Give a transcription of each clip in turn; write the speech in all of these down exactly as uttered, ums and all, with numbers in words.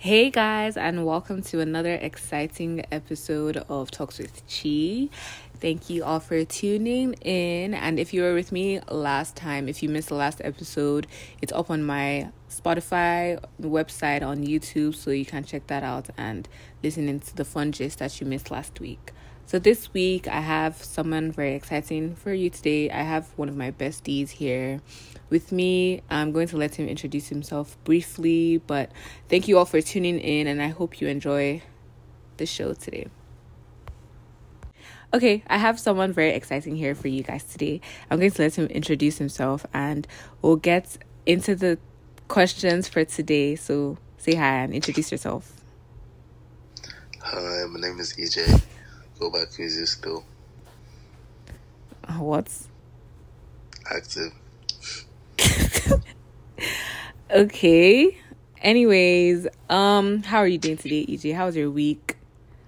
Hey guys, and welcome to another exciting episode of Talks with Chi. Thank you all for tuning in. And if you were with me last time, if you missed the last episode, it's up on my Spotify website, on YouTube, so you can check that out and listen into the fun gist that you missed last week. So this week, I have someone very exciting for you today. I have one of my besties here with me. I'm going to let him introduce himself briefly, but thank you all for tuning in, and I hope you enjoy the show today. Okay, I have someone very exciting here for you guys today. I'm going to let him introduce himself, and we'll get into the questions for today. So say hi and introduce yourself. Hi, my name is E J. Go back easy still. What? Active. Okay. Anyways, um, how are you doing today, E J? How's your week?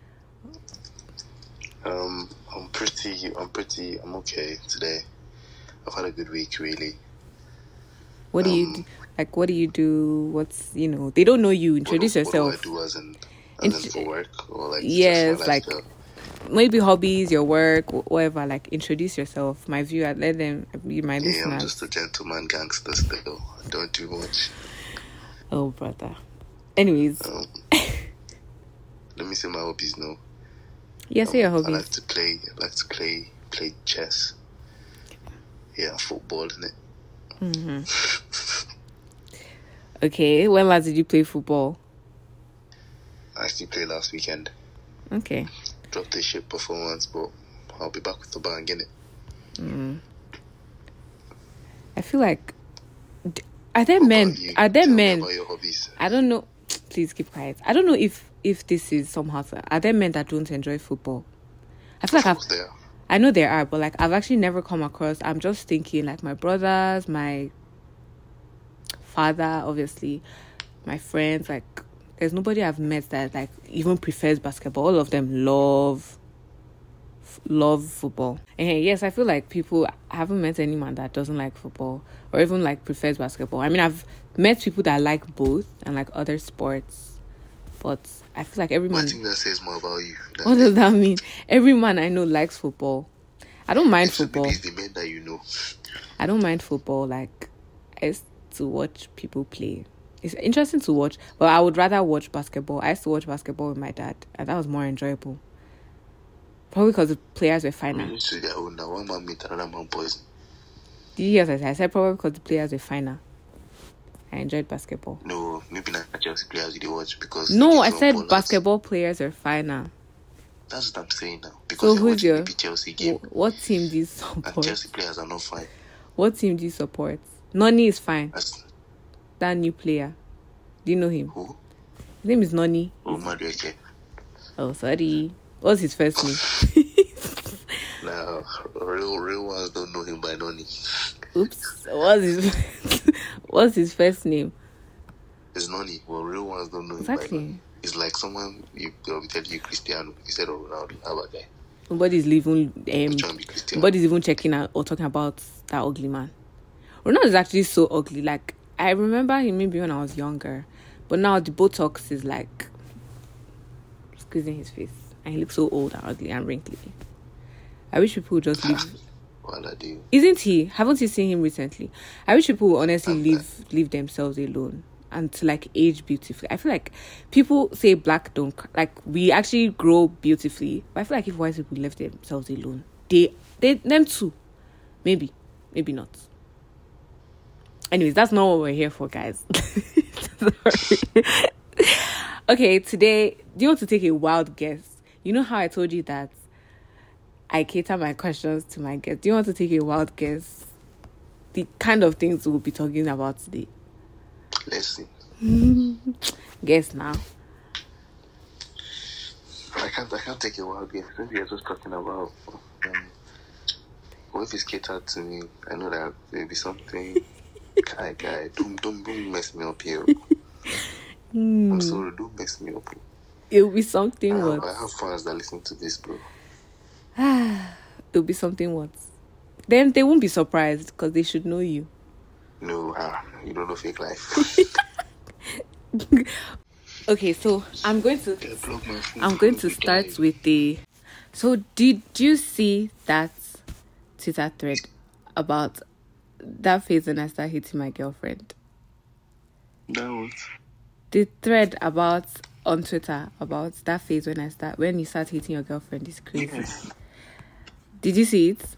Um, I'm pretty. I'm pretty. I'm okay today. I've had a good week, really. What do um, you do? Like? What do you do? What's you know? They don't know you. Introduce what, yourself. What do I do as in, as Int- in for work or like yes, just my like lifestyle? maybe hobbies, your work, whatever. Like introduce yourself. My viewer, let them be my Yeah, listeners. I'm just a gentleman gangster still. I don't do much. Oh, brother. Anyways, Um, let me say my hobbies now. yeah, say your Um, I hobbies. like to play. I like to play. Play chess. Yeah, football, innit? Mm-hmm. Okay, when last did you play football? I actually played last weekend. Okay. Dropped a shit performance, but I'll be back with the bang, innit? Mm. I feel like, d- are there What men? about you? Are there Tell me men? about your hobbies. I don't know. Please keep quiet. I don't know if if this is somehow. Are there men that don't enjoy football? I feel Of like I've. course they are. I know there are, but like I've actually never come across. I'm just thinking like my brothers, my father, obviously, my friends. Like, there's nobody I've met that like even prefers basketball. All of them love, f- love football. And yes, I feel like people I haven't met anyone that doesn't like football or even like prefers basketball. I mean, I've met people that like both and like other sports, but I feel like every But I man. think that says more about you. than What them. does that mean? Every man I know likes football. I don't mind It should be football. these the men that you know. I don't mind football. Like, I used to watch people play. It's interesting to watch, but I would rather watch basketball. I used to watch basketball with my dad, and that was more enjoyable. Probably because the players were I finer. mean, to their own now. One man meet another man poison. Did you hear what I said? I said probably because the players were finer. I enjoyed basketball. No, maybe not Chelsea players you dey watch because No, they I don't said ball out. basketball players are finer. That's what I'm saying now. So Because they who's watch your maybe Chelsea game wh- what team do you and support? Chelsea players are not fine. What team do you support? Noni is fine. That's That new player. Do you know him? who? His name is Noni. Oh, Madueke. Oh, sorry. What's his first name? Now, real real ones don't know him by Noni. Oops. What's his What's his first name? It's Noni. Well, real ones don't know him by Exactly. Noni. It's like someone you they'll be telling you Cristiano instead of Ronaldo. How about that? Nobody's even Which um one be Cristiano? nobody's even checking out or talking about that ugly man. Ronaldo is actually so ugly. Like I remember him maybe when I was younger, but now the Botox is like squeezing his face, and he looks so old and ugly and wrinkly. I wish people would just leave. Well, I do. Isn't he? Haven't you seen him recently? I wish people would honestly I've leave leave themselves alone and to like age beautifully. I feel like people say black don't c- like we actually grow beautifully, but I feel like if white people left themselves alone, they they them too, maybe maybe not. Anyways, that's not what we're here for, guys. Sorry. Okay, today, do you want to take a wild guess? You know how I told you that I cater my questions to my guests. Do you want to take a wild guess? The kind of things we'll be talking about today. Let's see. Guess now. I can't. I can't take a wild guess. Maybe you're just talking about. Um, what if it's catered to me? I know that there'll be something. Guy, guy, don't, don't, don't mess me up here. Hmm. I'm sorry, don't mess me up. It'll be something I have, what? I have fans that listen to this, bro. It'll be something what? Then they won't be surprised because they should know you. No, ah, you don't know fake life. Okay, so I'm going to I broke my phone I'm going to before we start died. with the. So did you see that Twitter thread about that phase when I started hitting my girlfriend? That was The thread about on Twitter about that phase when I start when you start hitting your girlfriend is crazy. yes. Did you see it?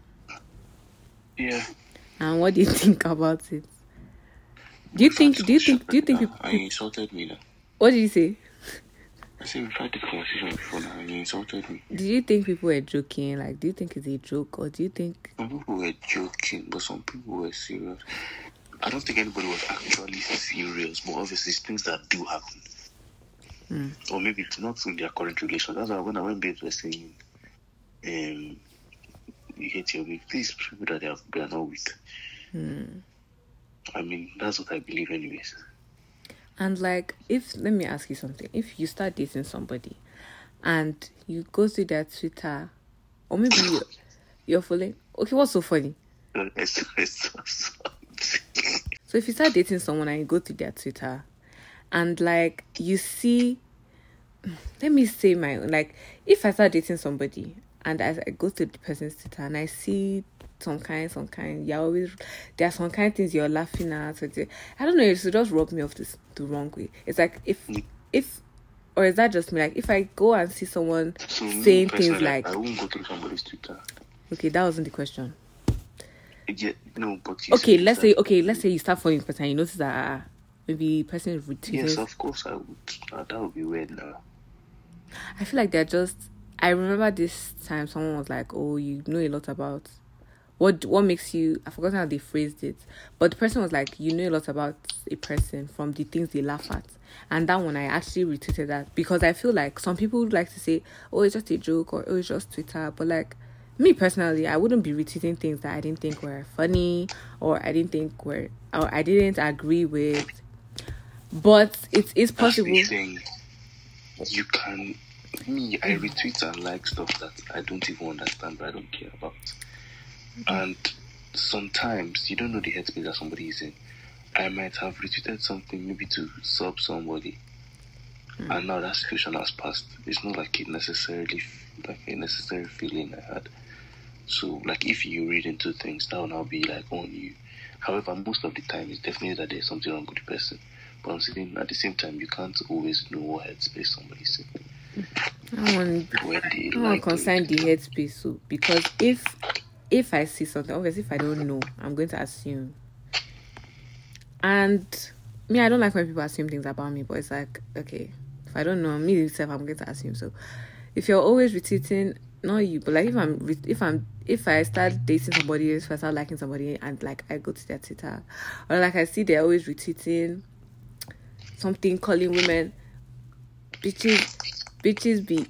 Yeah. And what do you think about it? Do you think? Do you think? Do you think? You People, insulted me now. what did you say? I said we've had this conversation before now, and you insulted me. Do you think people were joking? Like, do you think it's a joke, or do you think? Some people were joking, but some people were serious. I don't think anybody was actually serious, but obviously it's things that do happen. Mm. Or maybe it's not in their current relation. That's why when I went babes were saying, um, you hate your babe, please people that they, have, they are not with. Mm. I mean, that's what I believe anyways. And like, if let me ask you something: if you start dating somebody, and you go to their Twitter, or maybe you, you're following. Okay, what's so funny? It's, it's, it's, So if you start dating someone and you go to their Twitter, and like you see, let me say my own, like if I start dating somebody and I, I go to the person's Twitter and I see some kind, some kind, you're always there are some kind of things you're laughing at. Or the, I don't know. It should just rub me off this the wrong way. It's like if if or is that just me? Like if I go and see someone so saying things personally, like, I won't go through somebody's Twitter. okay, that wasn't the question. Yeah, no, but you Okay, said let's that- say okay, let's say you start following the person and you notice that uh, maybe the person is retweeting. Yes, of course I would. Uh, that would be weird now. I feel like they're just. I remember this time someone was like, "Oh, you know a lot about what? What makes you?" I forgot how they phrased it, but the person was like, "You know a lot about a person from the things they laugh at." And that one, I actually retweeted that because I feel like some people would like to say, "Oh, it's just a joke," or "Oh, it's just Twitter," but like me personally, I wouldn't be retweeting things that I didn't think were funny or I didn't think were or I didn't agree with. But it is possible. That's the thing. You can. Me, I retweet and like stuff that I don't even understand, but I don't care about. And sometimes you don't know the headspace that somebody is in. I might have retweeted something maybe to sub somebody, mm. and now that situation has passed. It's not like it necessarily like a necessary feeling I had. So, like, if you read into things, that will now be like on you. However, most of the time, it's definitely that there's something wrong with the person. But I'm saying at the same time, you can't always know what headspace somebody's in. I want to like concern the headspace, so because if if I see something, obviously if I don't know, I'm going to assume. And me, I don't like when people assume things about me, but it's like, okay, if I don't know me myself, I'm going to assume. So if you're always retweeting, not you, but like if I'm if I'm if I start dating somebody, if I start liking somebody, and like I go to their Twitter, or like I see they're always retweeting something, calling women bitches. Bitches be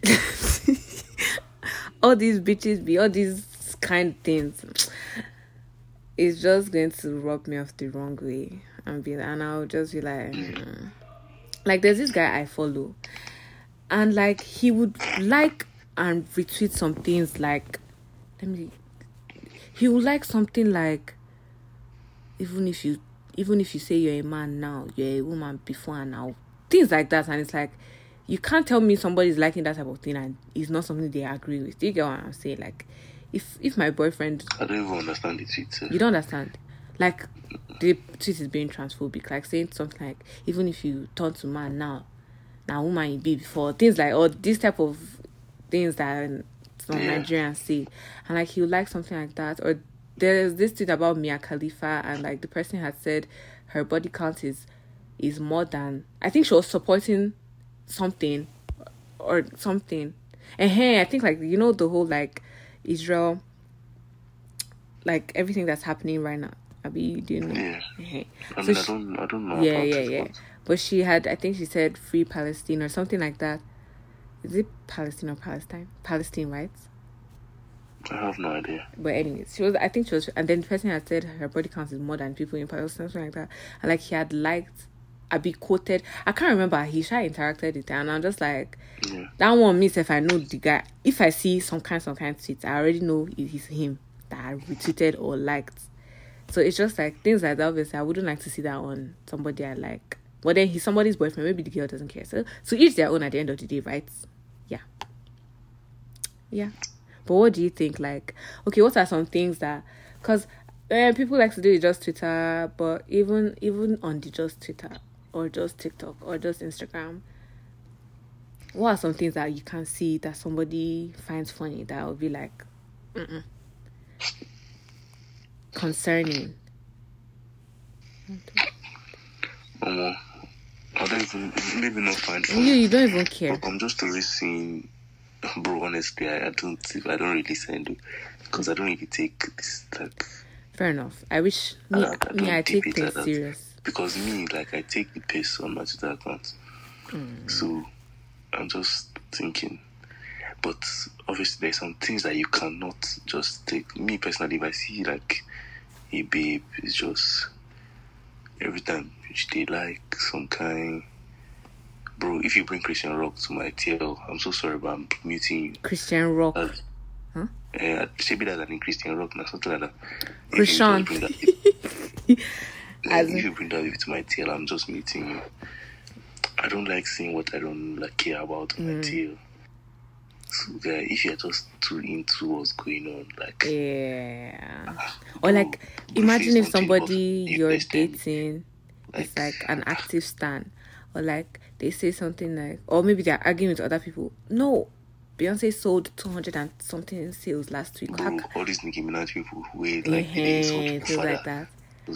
all these bitches be all these kind of things. It's just going to rub me off the wrong way and be and I'll just be like mm. Like there's this guy I follow and like he would like and retweet some things like let me he would like something like even if you even if you say you're a man now, you're a woman before and now, things like that. And it's like you can't tell me somebody's liking that type of thing and it's not something they agree with. Do you get what I'm saying? Like, if if my boyfriend... I don't even understand the tweet. You don't understand? Like, the tweet is being transphobic. Like, saying something like, even if you turn to man now, now woman you be before. Things like, or this type of things that some yeah. Nigerians say. And, like, he would like something like that. Or there's this tweet about Mia Khalifa and, like, the person had said her body count is is more than... I think she was supporting... something or something and hey I think like you know the whole like Israel like everything that's happening right now. Abi, do you know? Yeah. Hey. I So mean, she, I don't I don't know yeah about yeah it, yeah but... but she had I think she said free Palestine or something like that. Is it Palestine or Palestine? Palestine, right? I have no idea. But anyways, she was I think she was and then the person had said her body count is more than people in Palestine, something like that. And like he had liked I be quoted. I can't remember. He tried interacted with it, and I'm just like, yeah. that one means if I know the guy, if I see some kind, some kind of tweets, I already know it's him that I retweeted or liked. So it's just like things like that. Obviously, I wouldn't like to see that on somebody I like. But then he's somebody's boyfriend. Maybe the girl doesn't care. So, so each their own at the end of the day, right? Yeah. Yeah. But what do you think? Like, okay, what are some things that... Because uh, people like to do it just Twitter, but even even on the just Twitter or just TikTok or just Instagram, what are some things that you can see that somebody finds funny that would be like, mm-mm, concerning? Um, I don't even, maybe not find You, you don't even care. I'm just always seeing, bro, honestly, I, I don't, I don't really send it because I don't really take this, like... Fair enough. I wish, me, I, I, me, I take it things like serious. Because me, like, I take the piss on my Twitter account. Mm. So, I'm just thinking. But, obviously, there's some things that you cannot just take. Me, personally, if I see, like, a babe, it's just... Every time they like some kind... Bro, if you bring Christian Rock to my T L, I'm so sorry, but I'm muting you. Christian Rock? Uh, huh? Uh, maybe that than Christian Rock, now, something like that. Christian. As if you bring that to my T L, I'm just meeting you. I don't like seeing what I don't like care about in mm. my T L. So, yeah, if you're just too into what's going on, like... Yeah. Uh, or, like, imagine if somebody you're dating like, is, like, an active stan. Or, like, they say something like... Or maybe they're arguing with other people. No. Beyonce sold two hundred and something in sales last week. Bro, all these Nicki Minaj people wait like they sold things like that.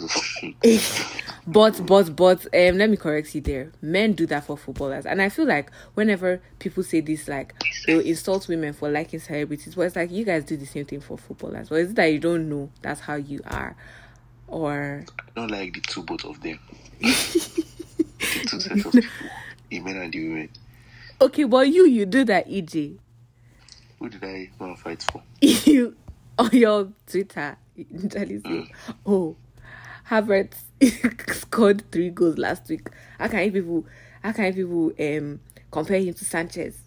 but but but um let me correct you there. Men do that for footballers, and I feel like whenever people say this, like they'll insult women for liking celebrities, but it's like you guys do the same thing for footballers. But is it that you don't know that's how you are, or I don't like the two both of them. The two sets of people, the men and the women. Okay, but you you do that, E J. Who did I go and fight for? You on your Twitter, literally say, mm. "Oh, Havertz scored three goals last week. How can you people? How can you people um compare him to Sanchez?"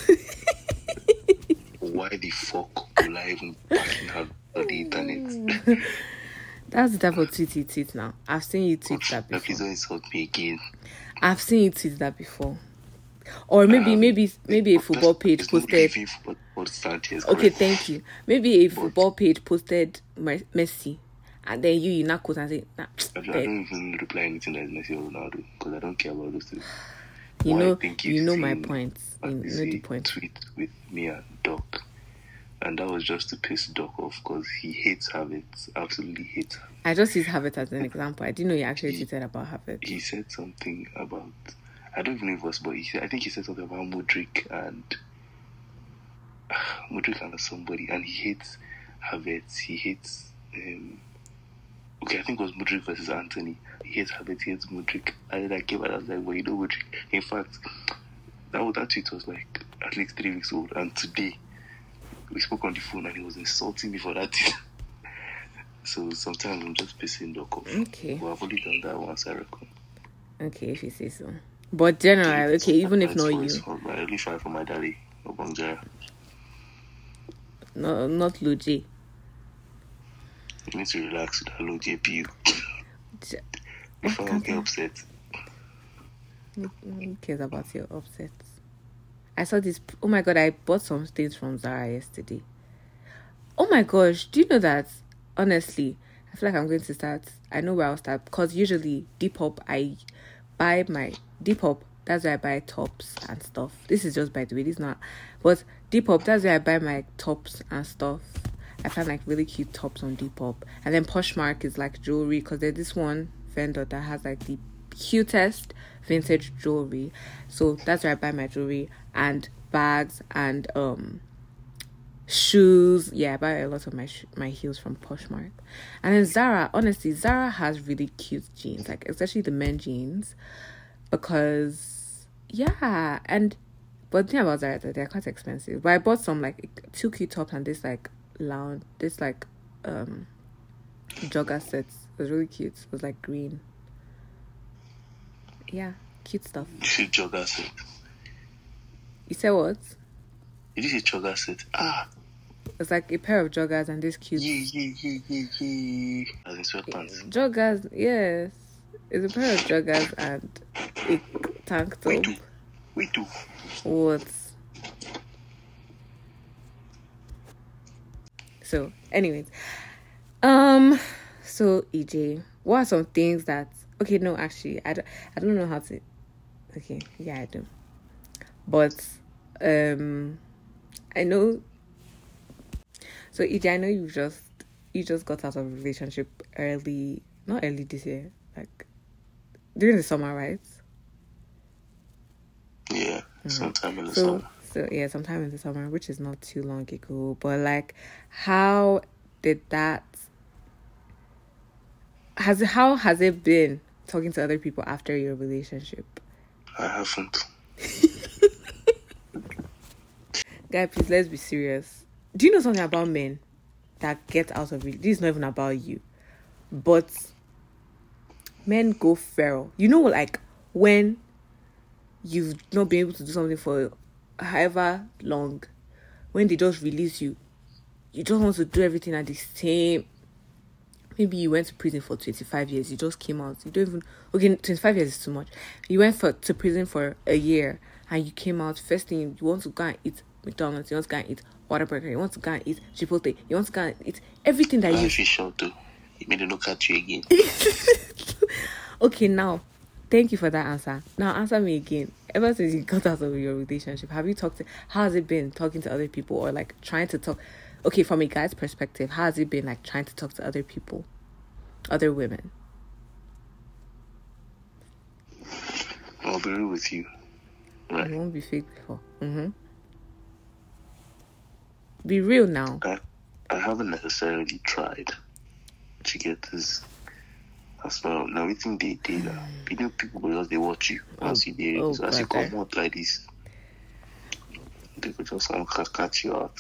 Why the fuck will I even fucking have on the internet? That's the type of tweet you tweet now. I've seen you tweet that before. Please don't insult me again. I've seen you tweet that before. Or maybe, um, maybe, maybe a football page posted. Okay, thank you. Maybe a football page posted Messi, and then you, you now quote and say, nah, I don't, I don't even reply anything that is Messi or Ronaldo because I don't care about those things. You Why know, you know my points. You know the point. Tweet with me and Doc, and that was just to piss Doc off because he hates Havertz, absolutely hates. I just use Havertz as an example. I didn't know he actually he, tweeted about Havertz. He said something about. I don't even know if it was, but he, I think he said something about Mudryk and uh, Mudryk and somebody, and he hates Havertz. He hates. Um, okay, I think it was Mudryk versus Anthony. He hates Havertz. He hates Mudryk. And then I came out. I was like, well, you know Mudryk. In fact, that that tweet was like at least three weeks old, and today we spoke on the phone, and he was insulting me for that. So sometimes I'm just pissing Doc off. Okay. Well, I've only done that once, I reckon. Okay, if you say so. But generally, okay, even if not you. I only try for my daddy, Obongjaya. No, not Luigi. You need to relax with that low J P U. Before I get upset. Who cares about your upset? I saw this. Oh my god, I bought some things from Zara yesterday. Oh my gosh, do you know that? Honestly, I feel like I'm going to start. I know where I'll start because usually Depop, I buy my Depop. That's where I buy tops and stuff. This is just by the way, this is not. But Depop, that's where I buy my tops and stuff. I find like really cute tops on Depop. And then Poshmark is like jewelry because there's this one vendor that has like the cutest vintage jewelry. So that's where I buy my jewelry and bags and um shoes. Yeah, I buy a lot of my sh- my heels from Poshmark. And then Zara, honestly, Zara has really cute jeans, like especially the men jeans, because yeah. And but the thing about Zara, they're quite expensive. But I bought some like two cute tops and this like lounge, this like um jogger sets. It was really cute. It was like green. Yeah, cute stuff. You see jogger set. You said what? Did you see jogger set? Ah. It's like a pair of joggers and this cute. Yeah, yeah, yeah, yeah, yeah. As in sweatpants. Joggers, yes. It's a pair of joggers and a tank top. We do. We do. What? So, anyways, um, so E J, what are some things that? Okay, no, actually, I don't, I don't know how to. Okay, yeah, I do. But, um, I know. So E J, I know you just you just got out of a relationship early, not early this year, like during the summer, right? Yeah, mm-hmm. sometime in the so, summer. So yeah, sometime in the summer, which is not too long ago. But like, how did that? Has how has it been talking to other people after your relationship? I haven't. Guy, please, let's be serious. Do you know something about men that get out of it? This is not even about you, but men go feral. You know, like when you've not been able to do something for however long, when they just release you, you just want to do everything at the same. Maybe you went to prison for twenty-five years, you just came out. You don't even okay. twenty-five years is too much. You went for to prison for a year and you came out. First thing you want to go and eat McDonald's, you want to go and eat Whataburger, you want to go and eat Chipotle, you want to go and eat everything that you. Official too. He made a look at you again. Okay, now, thank you for that answer. Now answer me again. Ever since you got out of your relationship, have you talked to? How has it been talking to other people or like trying to talk? Okay, from a guy's perspective, how has it been like trying to talk to other people, other women? I'll be real with you. Right. You won't be fake before. Mm-hmm. Be real now. I, I haven't necessarily tried to get this as well. Now, we think they did. Mm. You know, people because they watch you as oh, you did. Oh, so as you come out like this, they could just come catch you out.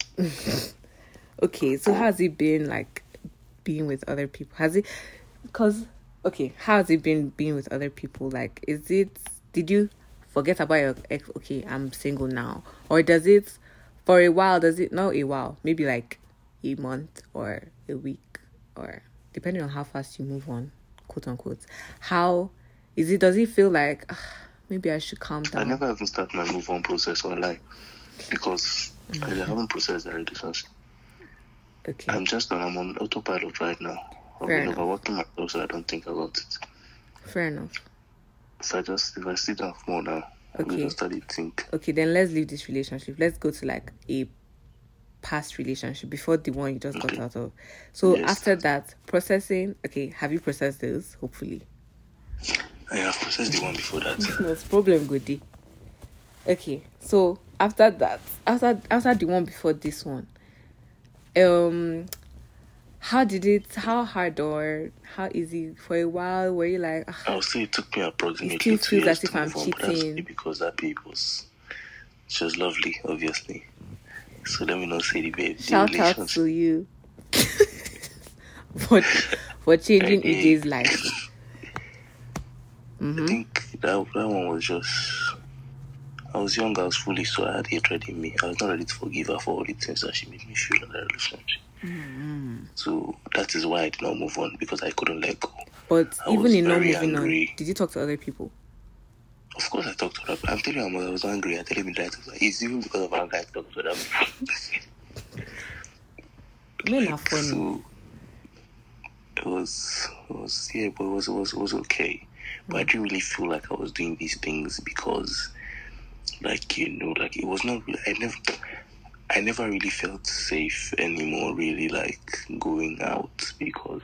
Okay, so how has it been like being with other people? Has it, because, okay, how has it been being with other people? Like, is it, did you forget about your ex? Okay, I'm single now. Or does it, for a while, does it, not a while, maybe like a month or a week, or depending on how fast you move on, quote unquote. How is it, does it feel like, uh, maybe I should calm down? I never even start my move on process or like, because mm-hmm. I haven't processed that relationship. Okay. I'm just on, I'm on autopilot right now. I've Fair been enough. overworking myself, so I don't think about it. Fair enough. So I just, if I sit down more now, I'm okay. going to study think. Okay, then let's leave this relationship. Let's go to like a past relationship before the one you just got okay. out of. So yes. After that, processing, okay, have you processed this? Hopefully. I have processed the one before that. No, it's problem, Goody. Okay, so after that, after after the one before this one, um, how did it? How hard or how easy? For a while, were you like? I would say it took me approximately it still two feels years as if to I'm move on, cheating. Because that babe was, she was lovely, obviously. So let me not say the babe. Shout the out to you for for changing E J's life. Mm-hmm. I think that that one was just. I was young, I was foolish, so I had hatred in me. I was not ready to forgive her for all the things that she made me feel in that relationship. Mm-hmm. So that is why I did not move on, because I couldn't let go. But I even in not moving angry. on, did you talk to other people? Of course I talked to her. I'm telling you, I was angry. I tell him that it's even because of anger I talked to them. Men are funny. So it was, it was, yeah, but it was, it was, it was okay. But mm. I didn't really feel like I was doing these things because, like, you know, like it was not. I never, I never really felt safe anymore. Really, like going out because,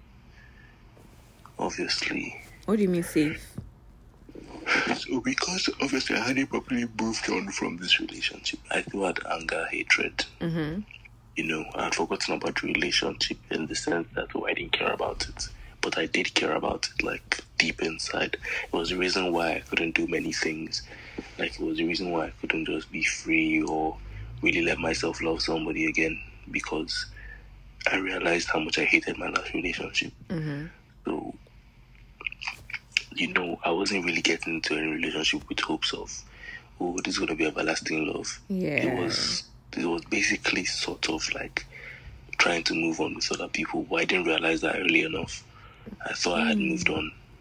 obviously. What do you mean safe? So because obviously I hadn't properly moved on from this relationship, I still had anger, hatred. Mm-hmm. You know, I had forgotten about the relationship in the sense that oh, I didn't care about it. But I did care about it, like, deep inside. It was the reason why I couldn't do many things. Like, it was the reason why I couldn't just be free or really let myself love somebody again. Because I realized how much I hated my last relationship. Mm-hmm. So, you know, I wasn't really getting into any relationship with hopes of, oh, this is going to be everlasting love. Yeah. It was, it was basically sort of like trying to move on with other people. But I didn't realize that early enough. I thought mm. I had moved on.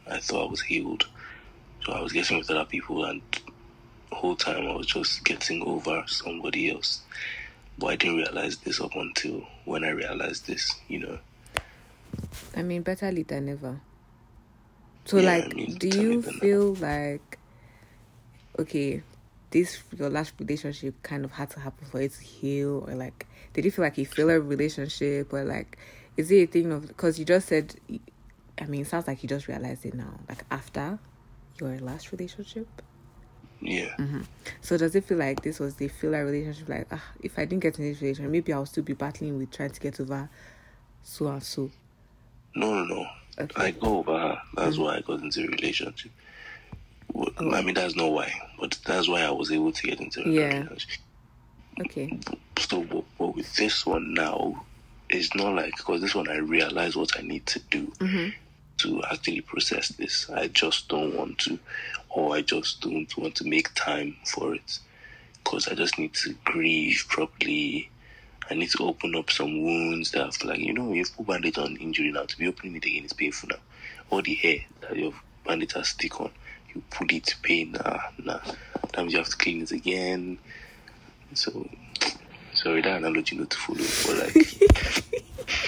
I thought I was healed. So I was getting with other people, and the whole time I was just getting over somebody else. But I didn't realize this up until when I realized this, you know. I mean, better late than never. So, Yeah, like, I mean, do better you late than feel like, okay, this, your last relationship kind of had to happen for it to heal? Or, like, did you feel like a failure relationship? Or, like, is it a thing of, because you just said, I mean, it sounds like you just realized it now, like, after your last relationship? Yeah. Mm-hmm. So does it feel like this was the filler relationship? Like, ah, if I didn't get in this relationship, maybe I'll still be battling with trying to get over so and so. No, no, no. Okay. I go over her. That's mm-hmm. why I got into a relationship. Well, oh. I mean, that's not why, but that's why I was able to get into a yeah. relationship. Okay. So, but, but with this one now, it's not like, because this one I realize what I need to do. Mm-hmm. To actually process this. I just don't want to, or I just don't want to make time for it, because I just need to grieve properly. I need to open up some wounds that I feel like, you know, if you put bandage on injury now, to be opening it again is painful now. All the hair that your bandage has stick on, you pull it, pain, nah, nah. That means you have to clean it again. So, sorry, that analogy not to follow, but like,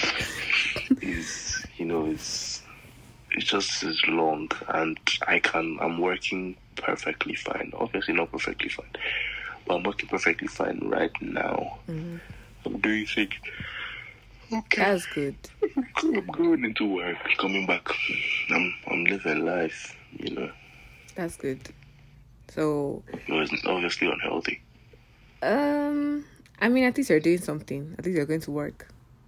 it's, you know, it's, It's just as long, and I can, I'm working perfectly fine. Obviously not perfectly fine, but I'm working perfectly fine right now. Mm-hmm. I'm doing things. Okay. That's good. I'm going into work, coming back. I'm, I'm living life, you know. That's good. So. It was obviously unhealthy. Um, I mean, at least you're doing something. At least you're going to work.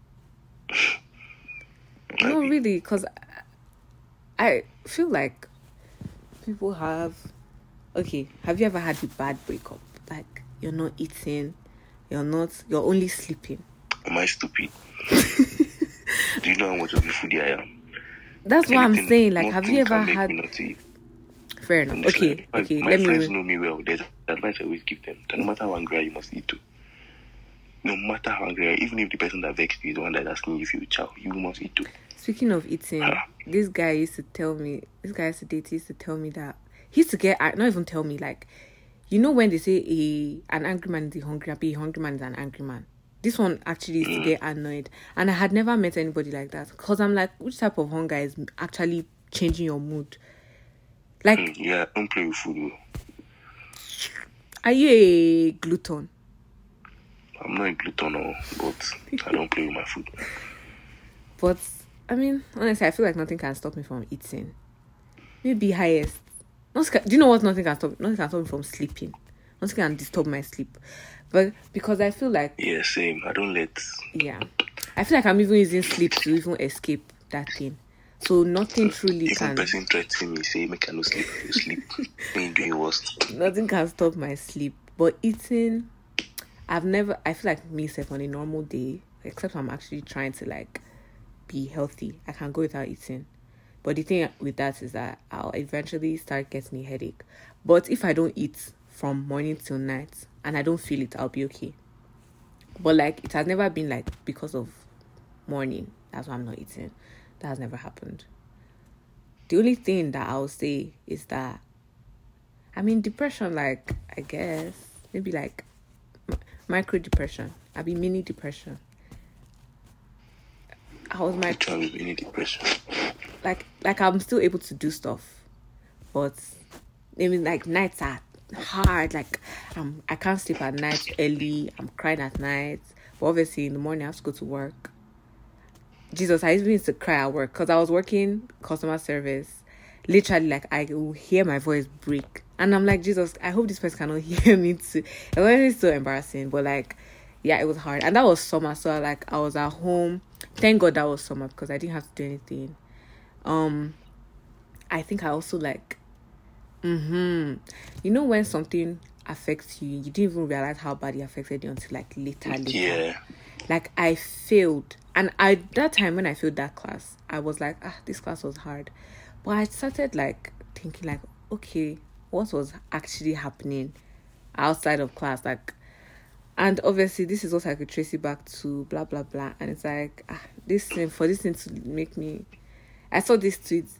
No, really, because I feel like people have, okay, have you ever had a bad breakup? Like, you're not eating, you're not, you're only sleeping. Am I stupid? Do you know how much of a foodie I am? That's what I'm saying. Like, have you ever had... Fair enough. Honestly, okay, my, okay. My let friends me... know me well. There's advice I always give them. That no matter how angry you must eat too. No matter how angry, even if the person that vexed you is the one that's asking you if you chow, you must eat too. Speaking of eating, this guy used to tell me, this guy used to date, he used to tell me that, he used to get, not even tell me, like, you know when they say a an angry man is a hungry man, a hungry man is an angry man. This one actually used to get annoyed. And I had never met anybody like that. Because I'm like, which type of hunger is actually changing your mood? Like, mm, yeah, don't play with food. Are you a glutton? I'm not a glutton, no, but I don't play with my food. But, I mean, honestly, I feel like nothing can stop me from eating. Maybe highest. Do you know what nothing can stop me? Nothing can stop me from sleeping. Nothing can disturb my sleep. But because I feel like... Yeah, same. I don't let... Yeah. I feel like I'm even using sleep to even escape that thing. So nothing truly even can... Even person threatening me, say, make I no sleep, you sleep. Me doing worst. Nothing can stop my sleep. But eating... I've never... I feel like myself on a normal day, except I'm actually trying to, like, be healthy, I can go without eating. But the thing with that is that I'll eventually start getting a headache. But if I don't eat from morning till night and I don't feel it, I'll be okay. But like, it has never been like because of morning, that's why I'm not eating. That has never happened. The only thing that I'll say is that, I mean, depression, like, I guess maybe like m- micro depression. I mean, mini depression. I was my mini depression. Like, like I'm still able to do stuff, but I mean, like nights are hard. Like, um, I can't sleep at night early. I'm crying at night. But obviously, in the morning I have to go to work. Jesus, I even used to cry at work because I was working customer service. Literally, like I will hear my voice break, and I'm like, Jesus, I hope this person cannot hear me too. It was so embarrassing, but like, yeah, it was hard, and that was summer, so like I was at home. Thank God that was summer because I didn't have to do anything. Um, I think I also like, mm-hmm. You know when something affects you, you didn't even realize how bad it affected you until like later, later. Yeah. Like I failed, and I that time when I failed that class, I was like, ah, this class was hard. But I started like thinking like, okay, what was actually happening outside of class? Like, and obviously this is what I could trace it back to, blah blah blah. And it's like, ah, this thing for this thing to make me. I saw this tweet.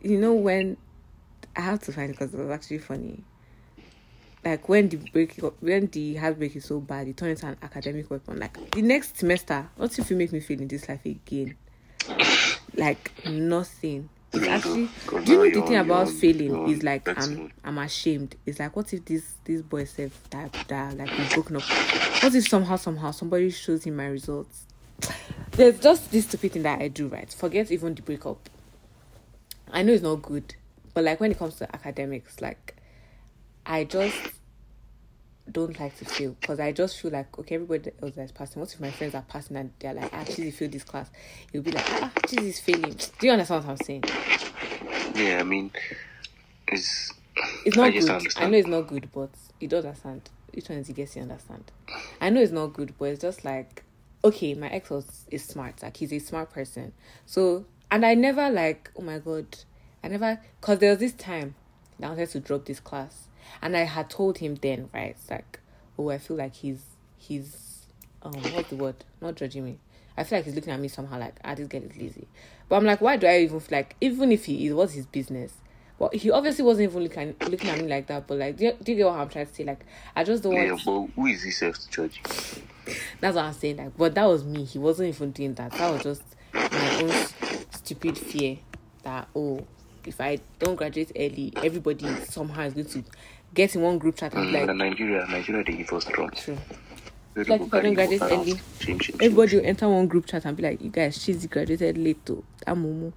you know when I have to find it because it was actually funny. Like when the break, when the heartbreak is so bad, you turn it into an academic weapon. Like the next semester, what if you make me feel in this life again? Like nothing. It's actually. Do you know the thing about failing is like I'm I'm ashamed. It's like what if this this boy said that that like we've broken up? What if somehow somehow somebody shows him my results? There's just this stupid thing that I do, right? Forget even the breakup. I know it's not good, but like when it comes to academics, like I just don't like to fail because I just feel like okay, everybody else that's passing. What if my friends are passing and they're like, ah, Chizzy failed this class? You'll be like, ah, Chizzy's failing. Do you understand what I'm saying? Yeah, I mean, it's it's not I good. Understand. I know it's not good, but you don't understand. Which one is you guess you understand? I know it's not good, but it's just like okay, my ex was is smart. Like he's a smart person. So and I never like oh my god, I never because there was this time I wanted to drop this class. And I had told him then, right? It's like, oh, I feel like he's, he's, um, what's the word? Not judging me. I feel like he's looking at me somehow like, ah, this girl is lazy. But I'm like, why do I even feel like, even if he, it was his business. Well, he obviously wasn't even looking, looking at me like that. But like, do you, do you get what I'm trying to say? Like, I just don't yeah, want. Yeah, but who is he self to judge? That's what I'm saying. Like, but that was me. He wasn't even doing that. That was just my own stupid fear that, oh, if I don't graduate early, everybody somehow is going to get in one group chat and mm, like Nigeria, Nigeria, they give us strong. True. Like if I don't graduate early, everybody will enter one group chat and be like, "You guys, she's graduated late too." Amumu.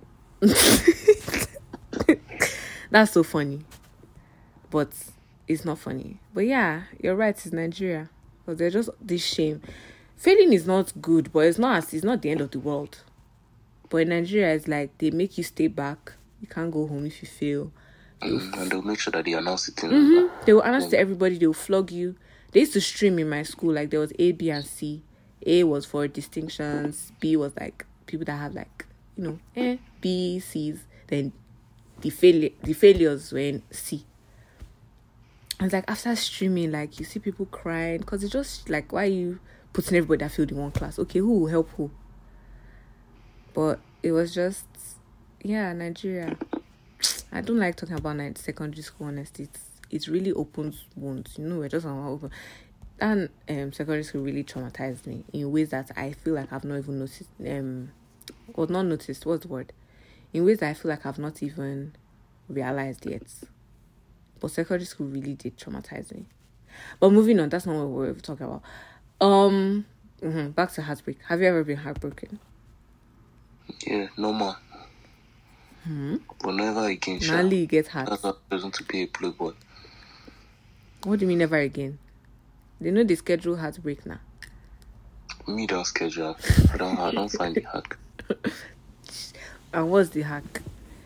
That's so funny, but it's not funny. But yeah, you're right. It's Nigeria, but there's just this shame. Failing is not good, but it's not. It's not the end of the world. But in Nigeria, it's like they make you stay back. You can't go home if you fail. Mm, and they'll make sure that they announce it. In mm-hmm. They will announce to everybody. They will flog you. They used to stream in my school. Like there was A, B, and C. A was for distinctions. B was like people that have like you know eh, B, C's. Then the failure, the failures were in C. And it's like after streaming, like you see people crying because it's just like why are you putting everybody that failed in one class? Okay, who will help who? But it was just yeah, Nigeria. I don't like talking about night secondary school, honestly. It's, it really opens wounds. You know, we're just on open. And um, secondary school really traumatized me in ways that I feel like I've not even noticed. Um, or not noticed, what's the word? In ways that I feel like I've not even realized yet. But secondary school really did traumatize me. But moving on, that's not what we're talking about. Um, mm-hmm, back to heartbreak. Have you ever been heartbroken? Yeah, no more. Hmm? But never again. Nali you get hurt. That's not present to be a playboy. What do you mean never again? They know they schedule heartbreak now. Me don't schedule. I don't. I don't find the hack. And what's the hack?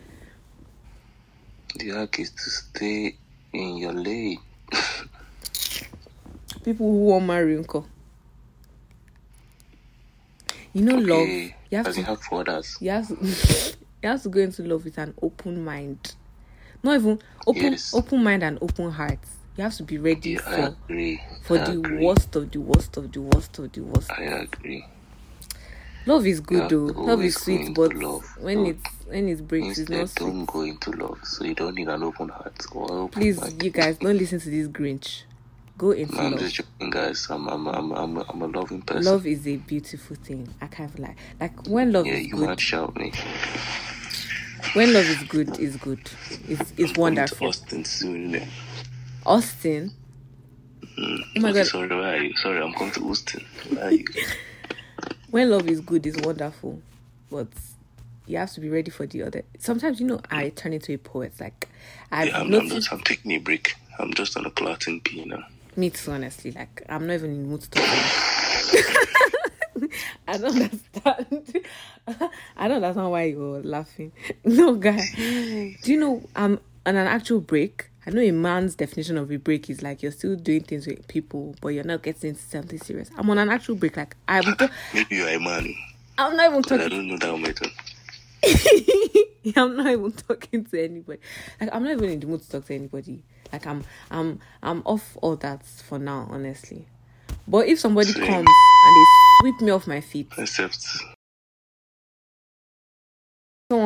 The hack is to stay in your lane. People who want marry uncle. You know, okay. Love. You have As to. a hack for others. You have to. You have to go into love with an open mind. Not even open yes. open mind and open heart. You have to be ready yeah, for, I agree. for I the agree. worst of the worst of the worst of the worst. I agree. Love is good though. Love is sweet, but love. when no. it's when it breaks, Instead, it's not sweet. Don't go into love. So you don't need an open heart or open Please, mind. you guys, don't listen to this Grinch. Go into no, I'm love. just joking, guys. I'm I'm I'm I'm a, I'm a loving person. Love is a beautiful thing. I can't lie. Like when love yeah, is you good. might shout me. When love is good, it's good. It's it's I'm wonderful. Austin soon. Eh? Austin. Mm. Oh my okay, god. Sorry, where are you? Sorry, I'm coming to Austin. Where are you? When love is good, it's wonderful, but you have to be ready for the other. Sometimes, you know, I turn into a poet. Like I've yeah, I'm, noticed. I'm, not, I'm taking a break. I'm just on a clotting pee now. Me too, honestly. Like I'm not even in the mood to talk about I don't understand. I don't understand why you're laughing. No, guy. Do you know I'm on an actual break? I know a man's definition of a break is like you're still doing things with people, but you're not getting into something serious. I'm on an actual break. Like I'm. To- Maybe you're a man. I'm not even talking. I don't know that method. I'm not even talking to anybody. Like I'm not even in the mood to talk to anybody. Like I'm, I'm, I'm off all that for now, honestly. But if somebody Same. comes and they sweep me off my feet, Except someone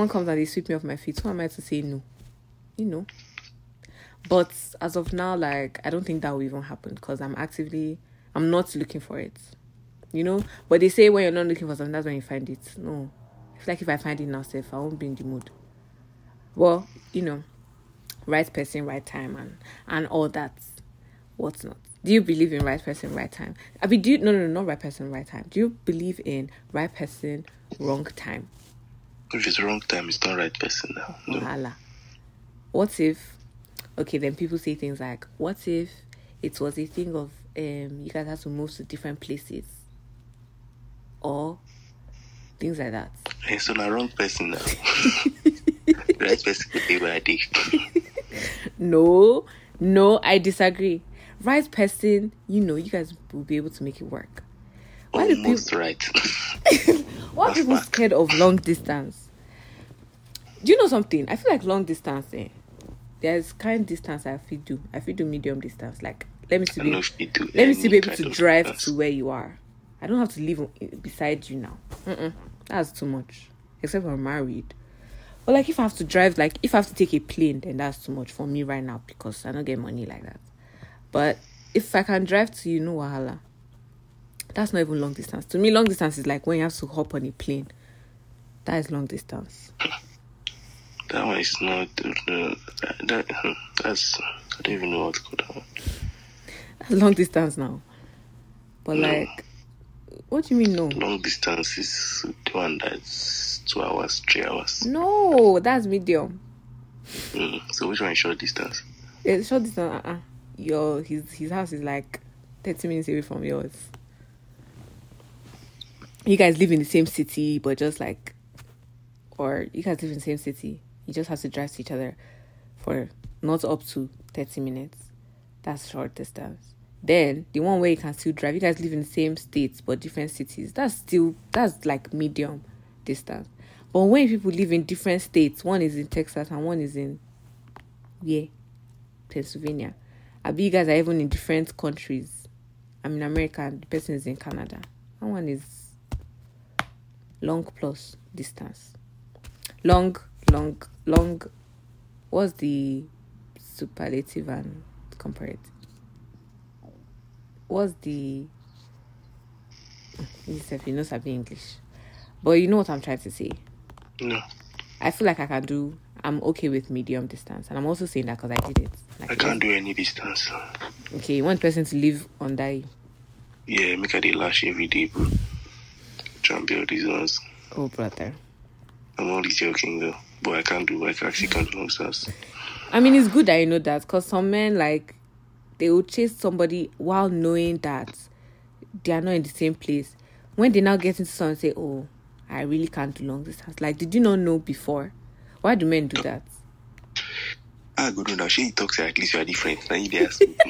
someone comes and they sweep me off my feet, who am I to say no? You know. But as of now, like, I don't think that will even happen because I'm actively, I'm not looking for it. You know? But they say when you're not looking for something, that's when you find it. No. I feel like if I find it now, safe, I won't be in the mood. Well, you know, right person, right time, and, and all that. What's not? Do you believe in right person, right time? I mean, do you, no, no, no, not right person, right time. Do you believe in right person, wrong time? If it's wrong time, it's not right person now. No. Wahala. What if, okay, then people say things like, what if it was a thing of um, you guys have to move to different places? Or things like that. Hey, so the wrong person now. Right person could be where I did. No, no, I disagree. Right person, you know, you guys will be able to make it work. Why do Almost people, right. why are people scared of long distance? Do you know something? I feel like long distance, eh? There's kind distance I feel do. I feel do medium distance. Like, let me see, I be, know if you do let me see be able any to kind of drive distance. to where you are. I don't have to live on- beside you now. Mm-mm, that's too much. Except I'm married. But like, if I have to drive, like, if I have to take a plane, then that's too much for me right now because I don't get money like that. But if I can drive to you, no wahala. That's not even long distance. To me, long distance is like when you have to hop on a plane. That is long distance. That one is not. Uh, that, that, that's. I don't even know what to call that one. That's long distance now. But No. like, what do you mean no? Long distance is the one that's two hours, three hours. No, that's medium. Mm. So which one is short distance? It's short distance. Uh-uh. Your his his house is like thirty minutes away from yours. You guys live in the same city, but just like, or you guys live in the same city. You just have to drive to each other for not up to thirty minutes. That's short distance. Then the one where you can still drive, you guys live in the same states but different cities. That's still, that's like medium distance. But when people live in different states, one is in Texas and one is in, yeah, Pennsylvania. I bet you guys are even in different countries. I'm in America and the person is in Canada. That one is long plus distance. Long, long, long. What's the superlative and comparative? What's the... If you know something English. But you know what I'm trying to say. No. I feel like I can do... I'm okay with medium distance. And I'm also saying that because I did it. Like, I can't do any distance. Okay, you want person to live under you? Yeah, make a day lash every day, bro. Try and build these ones. Oh, brother. I'm only joking, though. But I can't do, I actually can't do long distance. I mean, it's good that you know that because some men, like, they will chase somebody while knowing that they are not in the same place. When they now get into something and say, oh, I really can't do long distance. Like, did you not know before? Why do men do that? I go do now. She talks at least you are different. Now you dare ask me.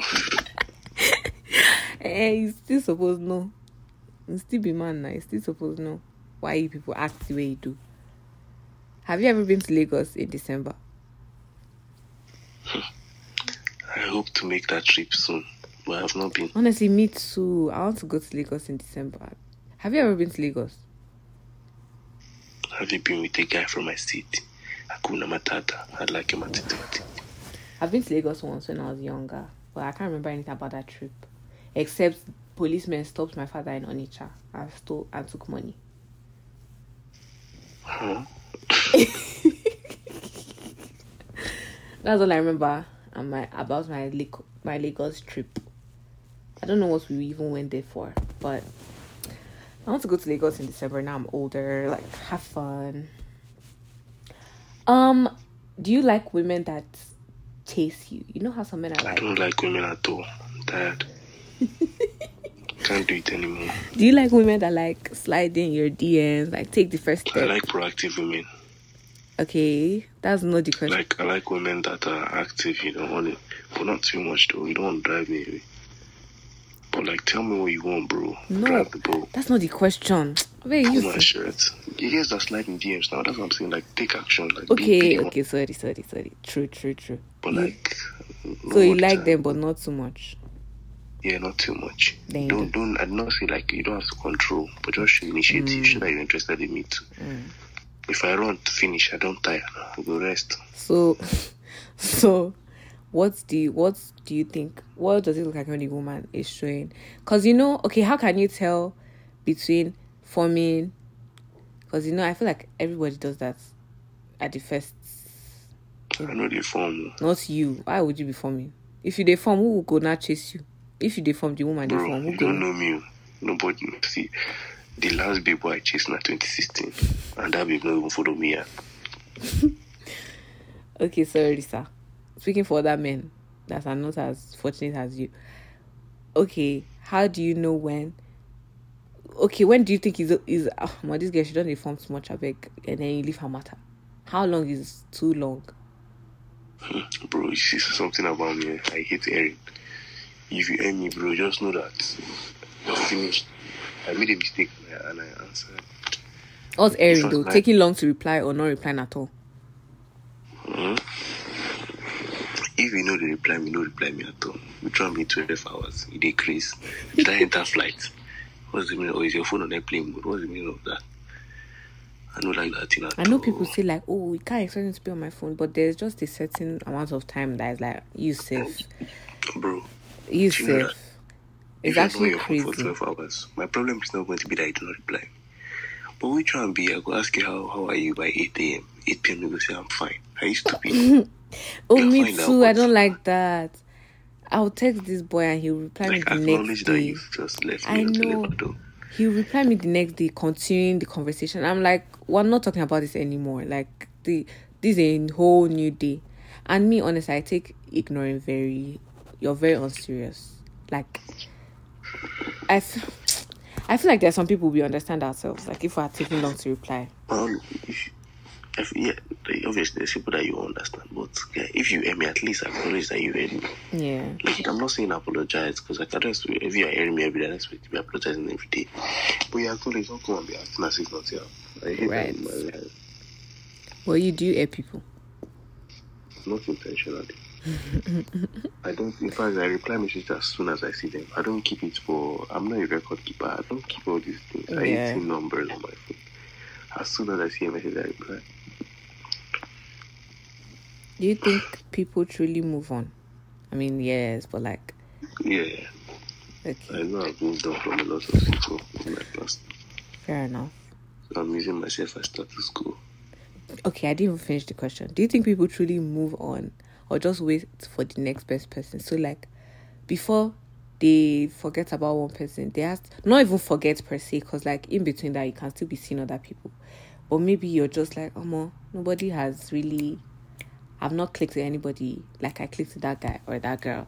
Eh, you still supposed to know. You still be man now. You still supposed to know why you people act the way you do. Have you ever been to Lagos in December? I hope to make that trip soon, but I have not been. Honestly, me too. I want to go to Lagos in December. Have you ever been to Lagos? Have you been with a guy from my state? Hakuna Matata. I like him at it. I've been to Lagos once when I was younger, but I can't remember anything about that trip. Except policemen stopped my father in Onitsha and stole and took money. Huh? That's all I remember on my, about my, my Lagos trip. I don't know what we even went there for, but I want to go to Lagos in December. Now I'm older, like, have fun. Um, do you like women that chase you? You know how some men are I like... don't like women at all. I'm tired. Can't do it anymore. Do you like women that like slide in your D Ms, like take the first step? I like proactive women. Okay, that's not the question. Like I like women that are active, you know, want it, but not too much though. You don't want to drive me away. But like, tell me what you want, bro. No, Drive the boat. That's not the question. Wait, Pull you my see- shirt. You guys are sliding D Ms now. That's what I'm saying. Like, take action. Like, Okay, be, be okay, sorry, sorry, sorry. True, true, true. But You- like, so you not like time. them, but not too much. Yeah, not too much. Then you Don't don't. I not say like you don't have to control, but just show initiative. Mm. Show that you're interested in me too. Mm. If I run to finish, I don't tire. I go rest. So, so, what do you, what do you think? What does it look like when the woman is showing? Because, you know, okay, how can you tell between forming? Because, you know, I feel like everybody does that at the first. I know they form. Not you. Why would you be forming? If you deform, who will go not chase you? If you deform the woman, Bro, deform, who you go? don't know me. Nobody. See, the last babe I chased in twenty sixteen, and that babe not even follow me yet. Okay, sorry, sir. Speaking for other men that are not as fortunate as you. Okay, how do you know when? Okay, when do you think is is oh, my this girl she don't deform too much, I beg, and then you leave her matter? How long is too long? Bro, you see something about me. I hate hearing. If you hear me, bro, just know that you're finished. I made a mistake and I, and I answered. What's airing though? Like, taking long to reply or not replying at all? Mm-hmm. If you know the reply me, no reply me at all. We try me twelve hours. You decrease. Did I enter flight? What's the meaning? Or is your phone on airplane mode? What's the meaning of that? I know like that. You know, I know people say like, oh, we can't expect it to be on my phone, but there's just a certain amount of time that is like, you safe. Bro. You safe. It's actually crazy. For twelve hours. My problem is not going to be that I do not reply. But we try and be, I go ask you how how are you by eight a.m. eight p.m. you go say I'm fine. Are you stupid? Oh, You're me too. I don't like that. I'll text this boy and he'll reply like, me the next that day. You've just left me I know. He'll reply me the next day, continuing the conversation. I'm like, we're not talking about this anymore. Like, the this is a whole new day. And me, honestly, I take ignoring very, you're very unserious. Like, I feel, I feel like there's some people we understand ourselves. Like, if we're taking long to reply. Um, if, if, yeah, obviously there's people that you understand. But yeah, if you hear me, at least acknowledge that you heard me. Yeah. Like, I'm not saying apologize, because like, I don't expect, if you are hearing me every day, I don't expect to be apologizing every day. But yeah, acknowledge, don't come and be acting as if not here. I hate right. that in my life. Well, you do hear people. Not intentionally. I don't, in fact, I reply messages as soon as I see them. I don't keep it for, I'm not a record keeper. I don't keep all these things. Yeah. I hate seeing numbers on my phone. As soon as I see a message, I reply. Do you think people truly move on? I mean, yes, but like... Yeah. Okay. I know I've moved on from a lot of people in my past. Fair enough. So I'm using myself as status quo. Okay, I didn't even finish the question. Do you think people truly move on or just wait for the next best person? So like, before they forget about one person, they have to, not even forget per se, because like in between that, you can still be seeing other people. But maybe you're just like, oh, no, nobody has really... I've not clicked with anybody like I clicked with that guy or that girl.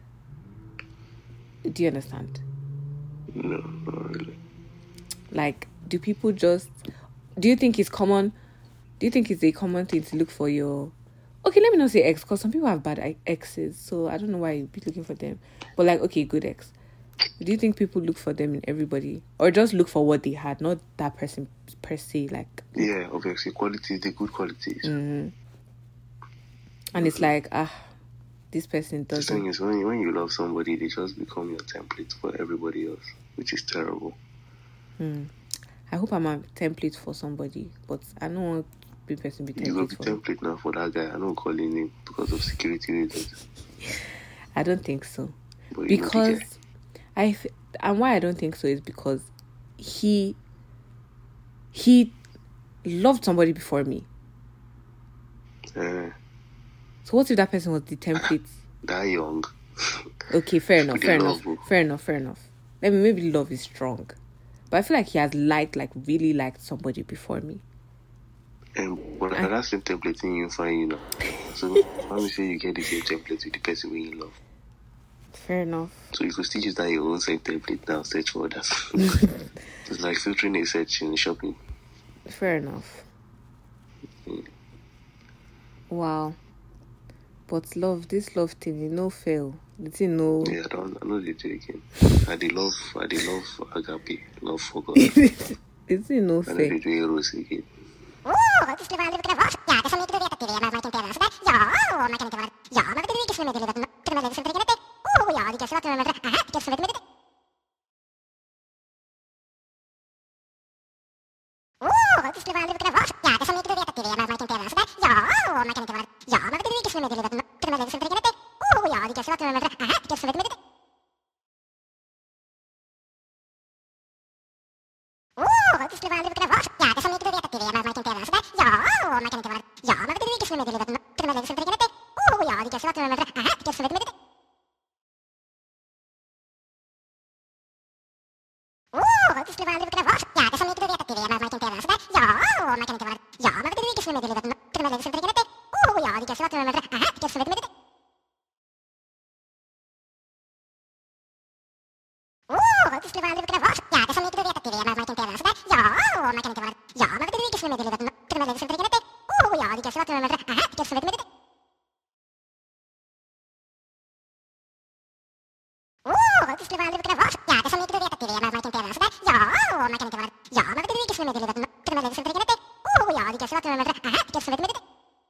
Do you understand? No, not really. Like, do people just... Do you think it's common... Do you think it's a common thing to look for your... Okay, let me not say ex, because some people have bad exes, so I don't know why you'd be looking for them. But like, okay, good ex. Do you think people look for them in everybody? Or just look for what they had, not that person per se, like... Yeah, obviously, qualities, the good qualities. Mm-hmm. And it's like, ah, this person doesn't... The thing is, when you, when you love somebody, they just become your template for everybody else, which is terrible. Hmm. I hope I'm a template for somebody, but I don't want the person to be template you will be for template now for that guy. I don't call him name because of security reasons. I don't think so. But because I f- and why I don't think so is because he he loved somebody before me. Uh, so what if that person was the template? That young. Okay, fair enough, fair enough, love, fair enough, fair enough. I mean, maybe love is strong. But I feel like he has liked, like, really liked somebody before me. And but I, that's the template in you find, you know. So let me say you get the same template with the person we you love. Fair enough. So you could still use that your own same template now, search for others. It's like filtering a search in shopping. Fair enough. Mm. Wow. But love, this love thing, you know, fail. The thing, no. Yeah, I don't. I know they do again. I did love. I did love agape. Love for God. It's no fair. I know they do heroes again. ti skulle vara lite bra. Ja, det som inte du vet att det är när man inte är sådär. Ja, man kan inte vara. Ja, man vet inte skulle med det lite. Till och med det som tänker det. Oh, ja, det kan så att man vet. Aha, det så vet med det. Oh, ti skulle vara lite bra. Ja, det som inte du vet att det är när man inte är sådär. Ja, man kan inte vara. Ja, man vet inte skulle med det lite. Till och med det som tänker det. Oh, ja, det kan så att man vet. Aha, det så vet med det. Oh, ti skulle vara lite bra. Ja, det som inte du vet att det är när man inte är sådär. Ja, man kan inte vara. Ja, man vet inte skulle med det lite. Till och med det som tänker det. Oh, ja, det kan så att man vet. Aha, det så vet med det.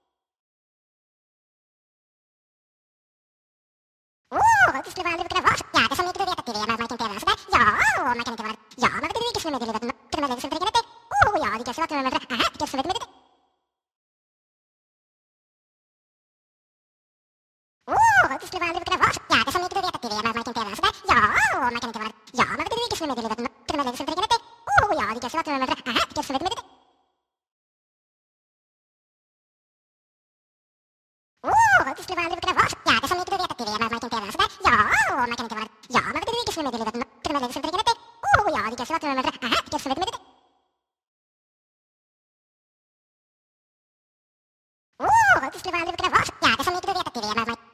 Oh, ti skulle vara lite bra. Ja, det som inte du vet att det är när man inte är sådär. Ja, man kan inte vara. Ja, man vet inte skulle med det lite. Till och med det som tänker det. Oh, ja, det kan så att man vet. Aha, det så vet med det. Oh, ti skulle vara lite bra. Ja, det som inte du vet att det är när man inte är sådär. Ja, man kan inte vara. Ja, man vet inte skulle med det lite. Till och med det som tänker det. Oh, ja, det kan så att man vet. Aha, det så vet med det. Oh, ti skulle vara lite bra. Ja, det som inte du vet att det är när man inte är sådär. Ja, man kan inte vara. Ja, man vet inte skulle med det lite. Till och med det som tänker det. Oh, ja, det kan så att man vet. Aha, det så vet med det. Oh, ti skulle vara lite bra. Ja, det som inte du vet att det är när man.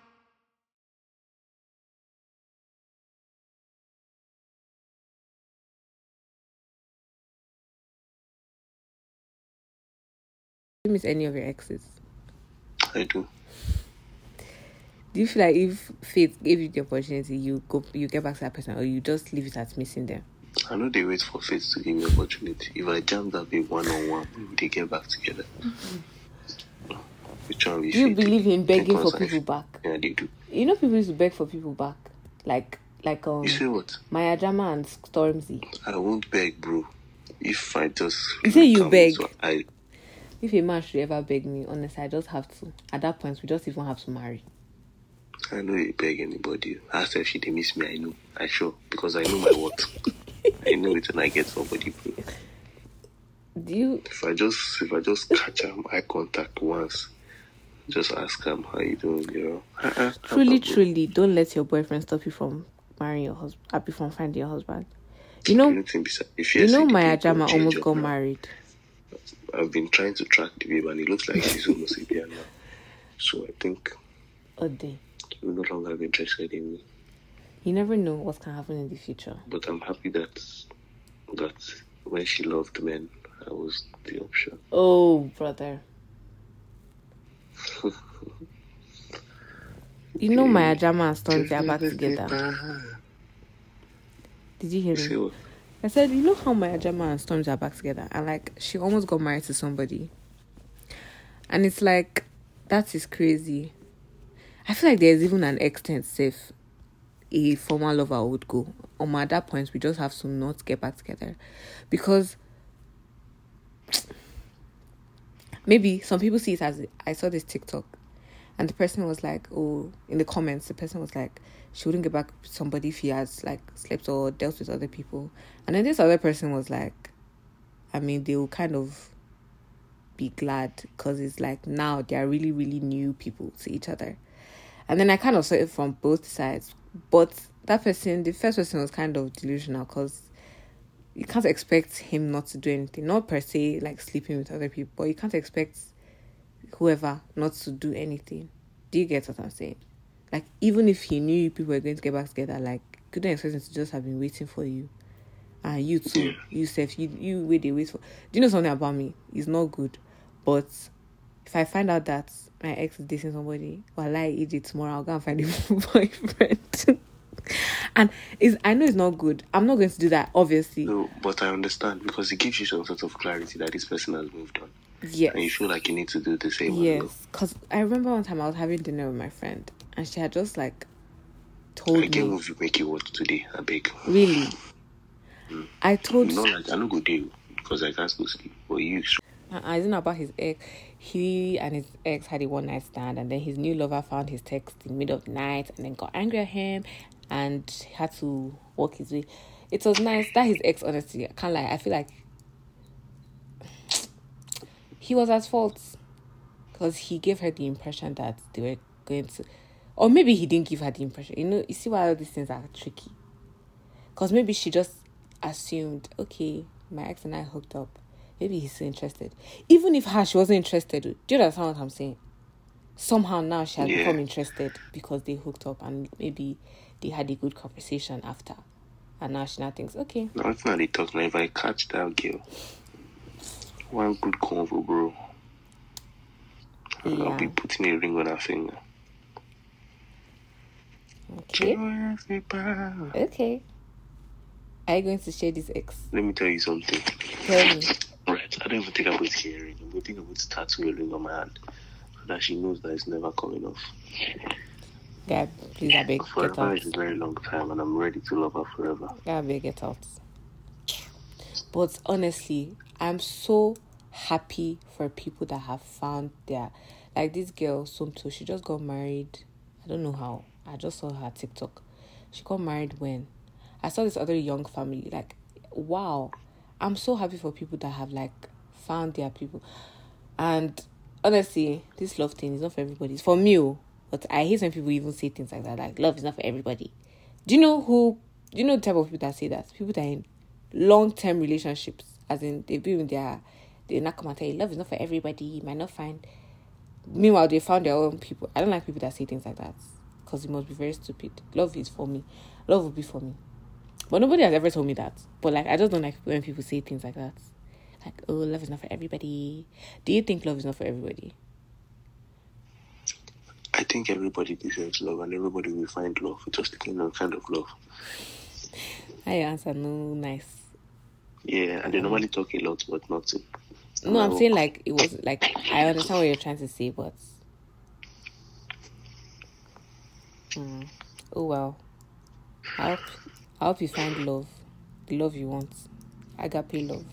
Do you miss any of your exes? I do. Do you feel like if fate gave you the opportunity, you go, you get back to that person, or you just leave it at missing them? I know they wait for fate to give me opportunity. If I jam that big one on one, they get back together. Mm-hmm. Which one we Do you fate? believe in begging for Because I- people back? Yeah, they do. You know, people used to beg for people back, like like um You say what? Maya Jama and Stormzy. I won't beg, bro. If I just You say you come beg. to- I If a man should ever beg me, honestly, I just have to. At that point, we just even have to marry. I know you beg anybody. Ask her if she dey miss me. I know. I sure because I know my worth. I know it when I get somebody, bro. Do you? If I just if I just catch him eye contact once, just ask him how you doing, girl. Uh-uh, Truly, bro. truly, don't let your boyfriend stop you from marrying your husband, happy from finding your husband. You know, Anything beside- if you yes, know, it Maya depends, Jama don't change almost your got plan. married. I've been trying to track the babe and it looks like she's almost a year now. So I think A day. you no longer be interested in me. You never know what can happen in the future. But I'm happy that that when she loved men, I was the option. Oh, brother. You know, Maya Jama and Stormzy are back together. Did you hear See me? what? I said, you know how Maya Jama and Stormzy are back together, and like she almost got married to somebody, and it's like that is crazy. I feel like there's even an extent safe a former lover would go. Um, at that point, we just have to not get back together, because maybe some people see it as I saw this TikTok, and the person was like, oh, in the comments, the person was like, she wouldn't get back with somebody if he has like slept or dealt with other people. And then this other person was like, I mean, they will kind of be glad because it's like now they are really, really new people to each other. And then I kind of saw it from both sides. But that person, the first person was kind of delusional because you can't expect him not to do anything. Not per se like sleeping with other people, but you can't expect whoever not to do anything. Do you get what I'm saying? Like, even if he knew you people were going to get back together, like, couldn't expect him to just have been waiting for you. And you too, you self, you, you wait, they wait for. Do you know something about me? It's not good. But if I find out that my ex is dating somebody, or I lie E J tomorrow, I'll go and find a boyfriend. And it's, I know it's not good. I'm not going to do that, obviously. No, but I understand because it gives you some sort of clarity that this person has moved on. Yes. And you feel like you need to do the same. Yes. Because I remember one time I was having dinner with my friend, and she had just like told I can't me. move you make you what today, I beg. Really? Mm. I told. Not like I don't go there because I can't go sleep. But you. Uh, it's not about his ex. He and his ex had a one night stand, and then his new lover found his text in the middle of the night, and then got angry at him, and had to walk his way. It was nice. That his ex, honestly, I can't lie. I feel like he was at fault because he gave her the impression that they were going to, or maybe he didn't give her the impression. You know, you see why all these things are tricky. Because maybe she just assumed, okay, my ex and I hooked up. Maybe he's so interested. Even if her, she wasn't interested. Do you understand what I'm saying? Somehow now she has Yeah. become interested because they hooked up and maybe they had a good conversation after. And now she now thinks, okay. Now it's not they talk now. If I catch that girl, one good convo, bro. Yeah. I'll be putting a ring on her finger. Okay. Okay. Are you going to share this ex? Let me tell you something. Tell me. Right, I don't even think I would share a ring. I'm thinking I would start with a ring on my hand so that she knows that it's never coming off. God, please, I beg, get Forever out. is a very long time, and I'm ready to love her forever. I beg, get out. But honestly, I'm so happy for people that have found their, like this girl, Somto, she just got married. I don't know how. I just saw her TikTok. She got married when? I saw this other young family. Like, wow. I'm so happy for people that have, like, found their people. And honestly, this love thing is not for everybody. It's for me, oh. But I hate when people even say things like that. Like, love is not for everybody. Do you know who, do you know the type of people that say that? People that are in long-term relationships. As in, they've been in their, they not come and tell you, love is not for everybody. You might not find. Meanwhile, they found their own people. I don't like people that say things like that. Because it must be very stupid. Love is for me. Love will be for me. But nobody has ever told me that. But, like, I just don't like when people say things like that. Like, oh, love is not for everybody. Do you think love is not for everybody? I think everybody deserves love, and everybody will find love. It just depends on kind of love. I answer no nice. Yeah, and they normally talk a lot, but nothing. No, I'm saying, like, it was, like, I understand what you're trying to say, but... Hmm. Oh, well. I hope, I hope you find love. The love you want. Agape love.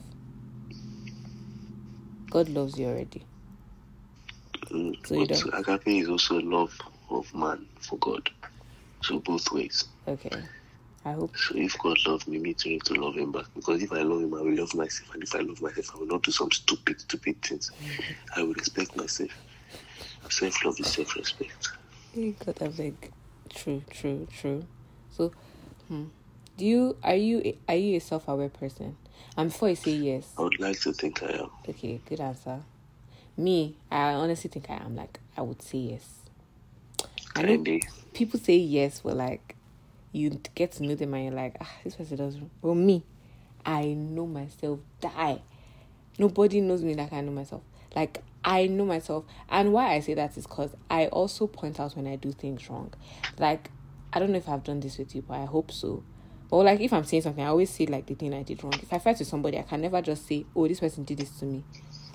God loves you already. Mm, So you but don't- agape is also love of man for God. So both ways. Okay. I hope... So if God loves me, me too need to love him back. Because if I love him, I will love myself. And if I love myself, I will not do some stupid, stupid things. I will respect myself. Self-love is self-respect. Hey, God, I beg. True, true, true. So, hmm. Do you... Are you... a- Are you a self-aware person? And before you say yes... I would like to think I am. Okay, good answer. Me, I honestly think I am. Like, I would say yes. I know Kinda. people say yes, but like, you get to know them and you're like, ah, this person doesn't. Well, me, I know myself. Die. Nobody knows me like I know myself. Like, I know myself. And why I say that is because I also point out when I do things wrong. Like, I don't know if I've done this with you, but I hope so. Or like, if I'm saying something, I always say like the thing I did wrong. If I fight with somebody, I can never just say, oh, this person did this to me.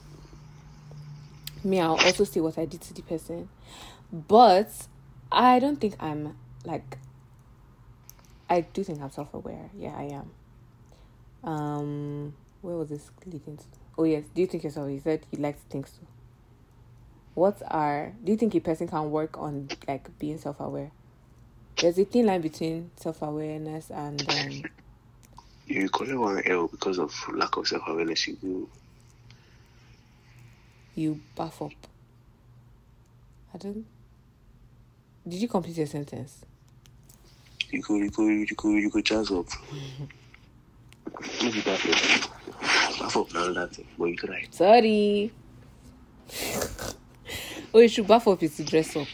Me, I'll also say what I did to the person. But I don't think I'm like... I do think I'm self-aware. Yeah, I am. Um, where was this leading to? Oh, yes. Do you think yourself? You said you like to think so. What are... Do you think a person can work on, like, being self-aware? There's a thin line between self-awareness and... Um, You call it one L because of lack of self-awareness. You do. you buff up. I don't... Did you complete your sentence? You go, you go, you go, you go jazz up. Maybe baff up. Baff up now that thing, but you try. Sorry. Oh, you should buff up is to dress up.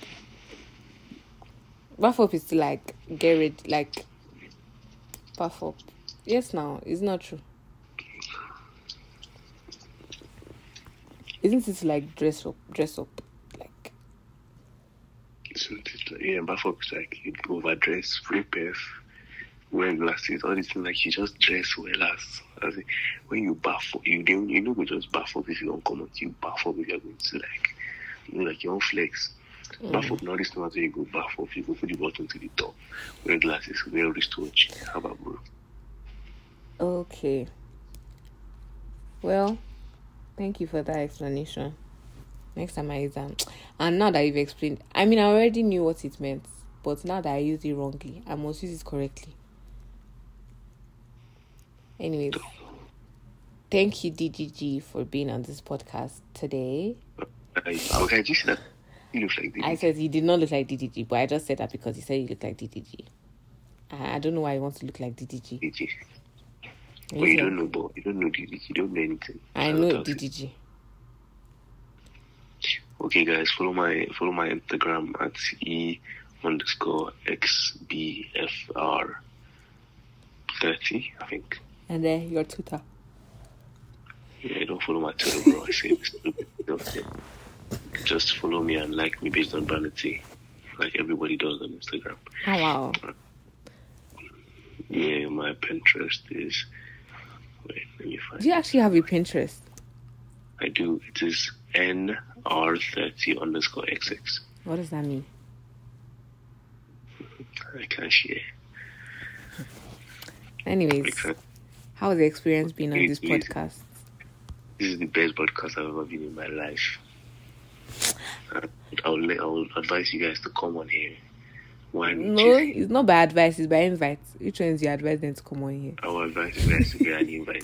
Buff up is to like get ready, like buff up. Yes, now it's not true. Isn't it to like dress up, dress up, like So, yeah, baff up is like you overdress, prepare, wear glasses, all these things. Like you just dress well as. as in, when you baff up, you don't, you know, go just baff up if you don't come out. You baff up if you're going to like, you know, like your own flex. Mm. Baff up, now this time after you go baff up, you go put the bottom to the top, wear glasses, wear wristwatch. How about bro? okay. Well, thank you for that explanation. Next time I exam. And now that you've explained, I mean, I already knew what it meant, but now that I used it wrongly, I must use it correctly. Anyways, thank you, D G G, for being on this podcast today. I, okay, did you see that? You look like D D G. I said you did not look like D D G, but I just said that because you said you look like D D G. I, I don't know why you want to look like D D G. D D G. But you don't know, but you don't know D D G. You don't know anything. I know D D G. Okay, guys, follow my follow my Instagram at e underscore xbfr thirty, I think. And then your Twitter. Yeah, don't follow my Twitter, bro. I say this stupid stuff. Just follow me and like me based on vanity, like everybody does on Instagram. Oh wow. Yeah, my Pinterest is. Wait, let me find. Do you actually have a Pinterest? I do. It is N R thirty underscore X X. What does that mean? I can't share. Anyways, how has the experience been on this Please. podcast? This is the best podcast I've ever been in my life. Uh, I'll, let, I'll advise you guys to come on here. One, No, two, it's not by advice, it's by invite. Which one is your advice then to come on here? I will advise you guys to get an invite.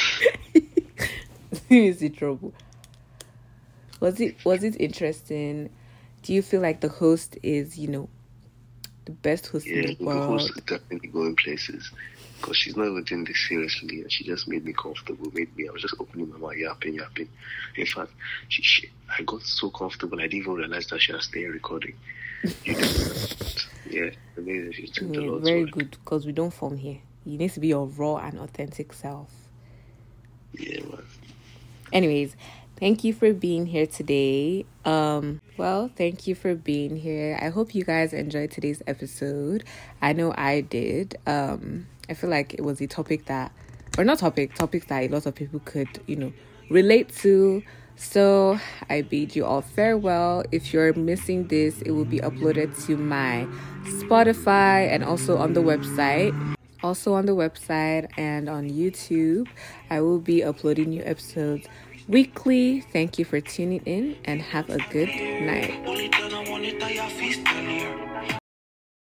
Is it trouble? Was it was it interesting? Do you feel like the host is, you know, the best host Yeah, in the the world? host is definitely going places. Because she's not even doing this seriously, and she just made me comfortable. Made me, I was just opening my mouth, yapping, yapping. In fact, she, she, I got so comfortable, I didn't even realize that she was staying recording. You know, yeah, amazing. She's doing Yeah, a lot. very good, because we don't form here. You need to be your raw and authentic self. Yeah, man. Anyways, thank you for being here today. Um, well, thank you for being here. I hope you guys enjoyed today's episode. I know I did. Um, I feel like it was a topic that, or not topic, topics that a lot of people could, you know, relate to. So I bid you all farewell. If you're missing this, it will be uploaded to my Spotify and also on the website. Also on the website and on YouTube. I will be uploading new episodes weekly. Thank you for tuning in and have a good night.